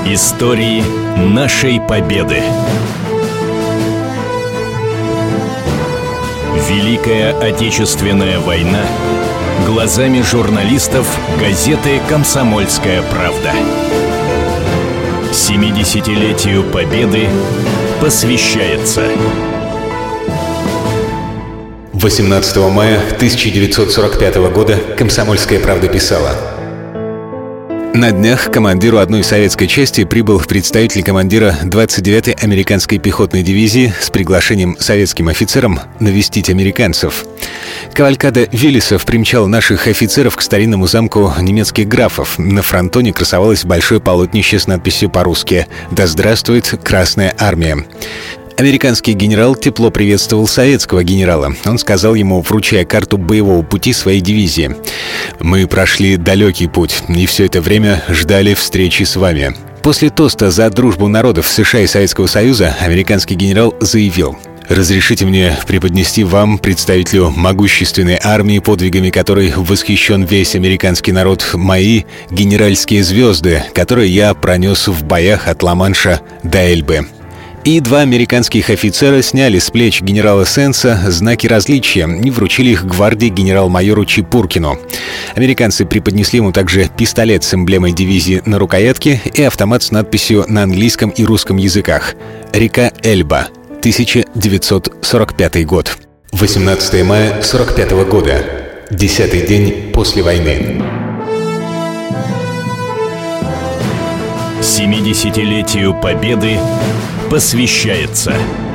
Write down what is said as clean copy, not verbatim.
Истории нашей Победы. Великая Отечественная война глазами журналистов газеты «Комсомольская правда». 70-летию Победы посвящается. 18 мая 1945 года «Комсомольская правда» писала: на днях к командиру одной советской части прибыл представитель командира 29-й американской пехотной дивизии с приглашением советским офицерам навестить американцев. Кавалькада Виллисов примчал наших офицеров к старинному замку немецких графов. На фронтоне красовалось большое полотнище с надписью по-русски «Да здравствует Красная Армия». Американский генерал тепло приветствовал советского генерала. Он сказал ему, вручая карту боевого пути своей дивизии: «Мы прошли далекий путь, и все это время ждали встречи с вами». После тоста за дружбу народов США и Советского Союза американский генерал заявил: «Разрешите мне преподнести вам, представителю могущественной армии, подвигами которой восхищен весь американский народ, мои генеральские звезды, которые я пронес в боях от Ла-Манша до Эльбы». И два американских офицера сняли с плеч генерала Сенса знаки различия и вручили их гвардии генерал-майору Чепуркину. Американцы преподнесли ему также пистолет с эмблемой дивизии на рукоятке и автомат с надписью на английском и русском языках «Река Эльба, 1945 год». 18 мая 1945 года. 10-й день после войны. 70-летию Победы посвящается.